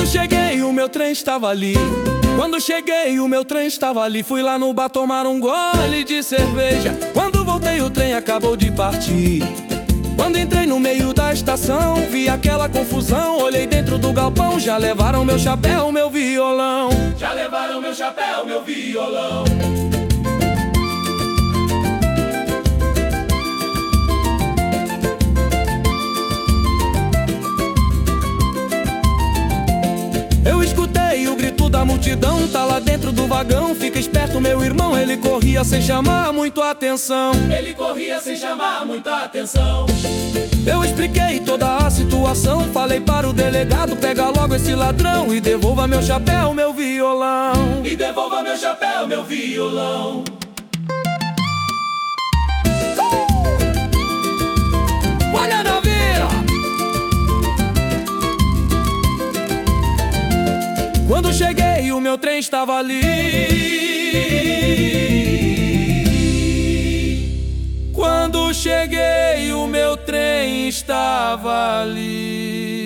Quando cheguei, o meu trem estava ali. Quando cheguei, o meu trem estava ali. Fui lá no bar tomar um gole de cerveja. Quando voltei, o trem acabou de partir. Quando entrei no meio da estação, vi aquela confusão. Olhei dentro do galpão, já levaram meu chapéu, meu violão. Já levaram meu chapéu, meu violão. Eu escutei o grito da multidão, tá lá dentro do vagão. Fica esperto, meu irmão, ele corria sem chamar muito a atenção. Ele corria sem chamar muita atenção. Eu expliquei toda a situação, falei para o delegado: pega logo esse ladrão e devolva meu chapéu, meu violão. E devolva meu chapéu, meu violão. Olha na vira! Quando cheguei, o meu trem estava ali. Quando cheguei, o meu trem estava ali.